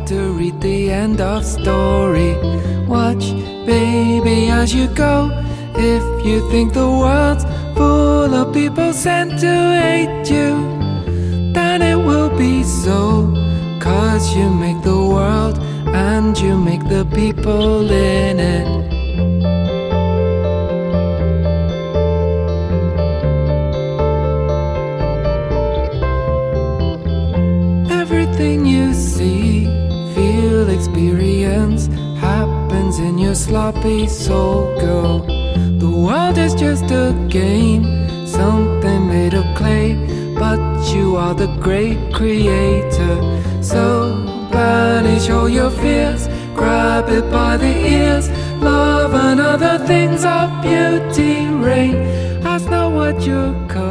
to read the end of story. Watch, baby, as you go. If you think the world's full of people sent to hate you, then it will be so. 'Cause you make the world and you make the people in it. Everything you see, feel, experience happens in your sloppy soul, girl. The world is just a game, something made of clay, but you are the great creator. So banish all your fears, grab it by the ears. Love and other things of beauty reign. Ask not what you're called.